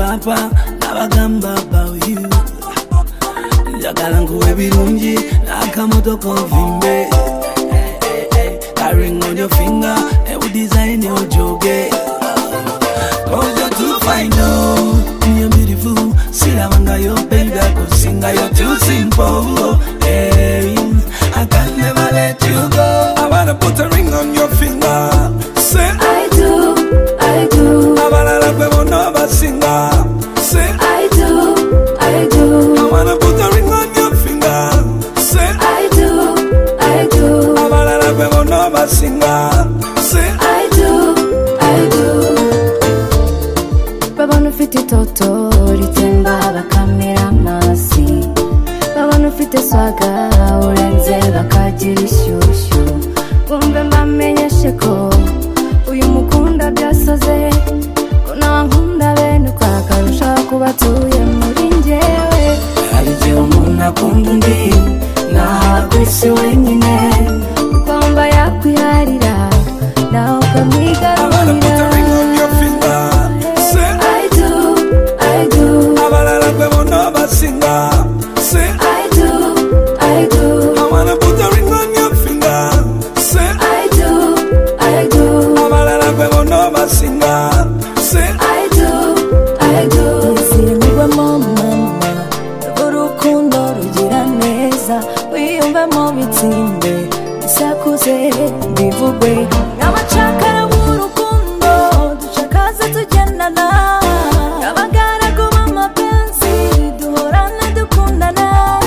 papa nabagamba about you. Njagala nkuwe birungi n'akamoto konvimbe. That ring on your finger, and we design your joge. Cause you're too fine, no, you're beautiful. See that one guy, your baby, I could sing, you're too simple. Hey, I can never let you go. I wanna put a ring on your finger. Say I do, I do. I wanna like we will never sing. Say I do, I do. I wanna put a ring on your finger. Say I do, I do. I wanna like we will never sing. Say I do, I do. Babano fiti toto ritemba bakamera masi. Babano fiti swaga urenze bakagira ishyushyu. Bumve mbamenyeshe ko uyu mukunda byasoze. Ko nankunda bene kwakarusha kubatuye muri njyewe. hari igihe umuntu akunda undi ntabwo isi wenyine. Ukwamba yakwiharira nawe ukamwigarurira. I wanna put a ring on your finger. Say I do, I do. I wanna like we will never sing. Say I do, I do. I wanna put a ring on your finger. Say I do, I do. I wanna like we will never sing. Say I do, I do. Nizirwa mama, urukundo rugira neza. Wiyumvamo bitinde, isakuze bivugwe. Abacakara b'urukundo, dushakaza tugendana. Abagaragu b'amapenzi, duhorana dukundana.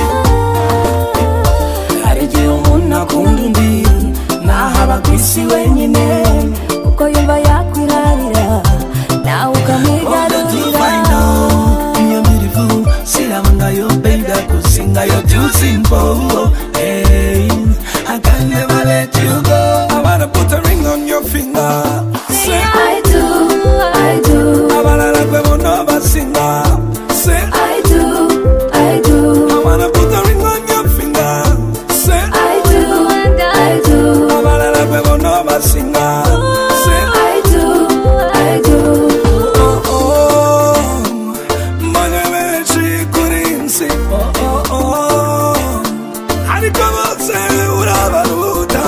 hari igihe umuntu akunda undi ntahaba ku isi wenyine. Uko yumva yakwirarira nawe ukamwigarurira. You're beautiful. See that one guy, your baby, I could sing. You're too simple. Hey, I can never let you go. I wanna put a ring on your finger. Say I do, I do. I wanna like we will never sing. Say I do, I do. I wanna put a ring on your finger. Say I do, and I do. I wanna like we will never sing. Say I do, I do. oh oh, mbona benshi kuri nsi. Oh oh oh, ariko bose urabaruta.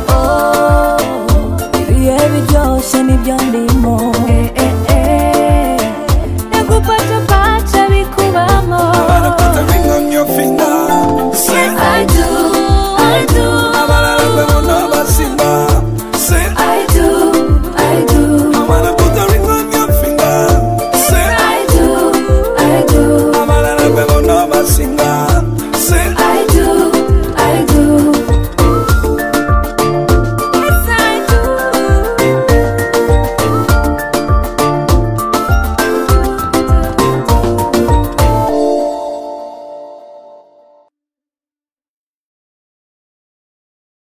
Ibihe biryoshye nibyo ndimo. Nakupata pacha bikubamo. I wanna put a ring on your finger. Say I do, I do. I wanna like we will never sing. Say I do, I do. I wanna put a ring on your finger. Say I do, I do. I wanna like we will never sing. Say